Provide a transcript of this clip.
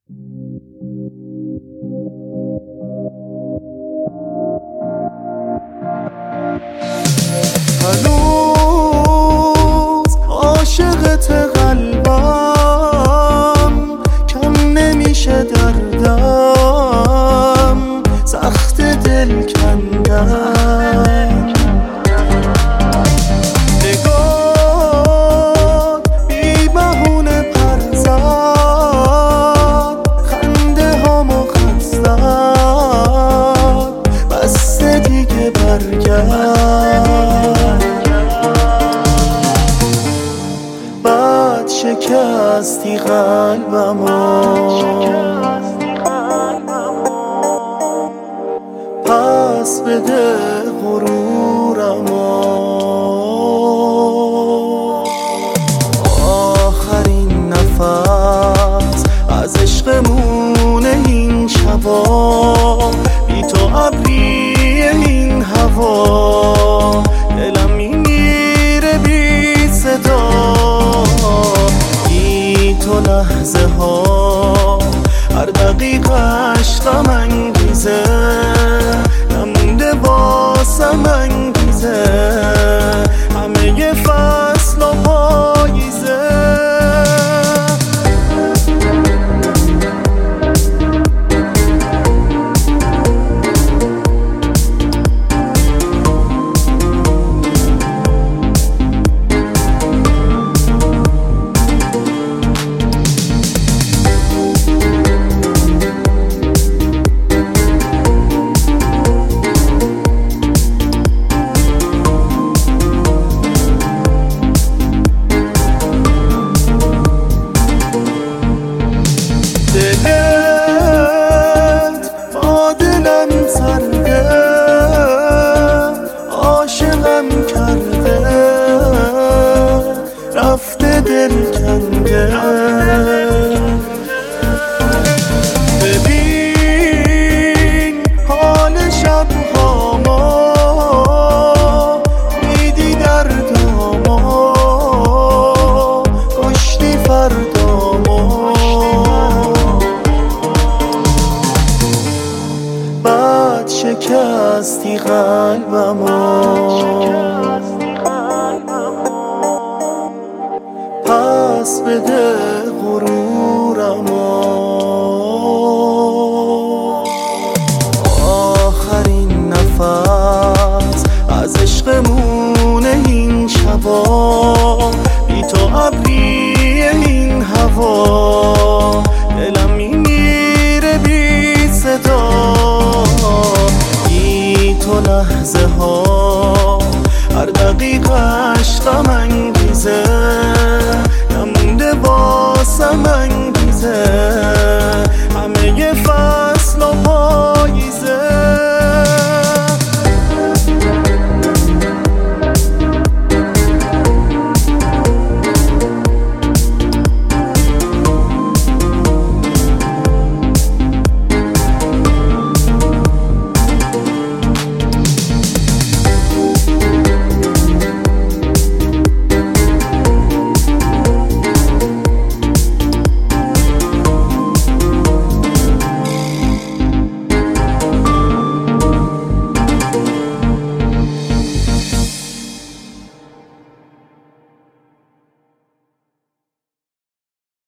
هنوز عاشقت قلبم، کم نمیشه دردم، سخت دل کندن. نگاه بی بهونه پر زد، خنده هامو خستن، بس دیگه برگرد. بعد شکستی قلبمو، پس بده غرورمو. آخرین نفس از عشقمونه این شبا، بی تو ابری این هوا، دلم میمیره بی صدا. بی تو لحظه ها هر دقیقش غم انگیزه، نمونده واسم انگیزه، همه فصل و پاییزه. دلت با دلم سرده، عاشقم کرده، رفته دل کنده. ببین حال شبهامو، دیدی دردامو، کشتی فردامو. بعد شکستی قلبمو، پس بده غرورمو. آخرین نفس از عشقمونه این شبا، بی تو ابری این هوا، دلم میمیره بی صدا. بی تو لحظه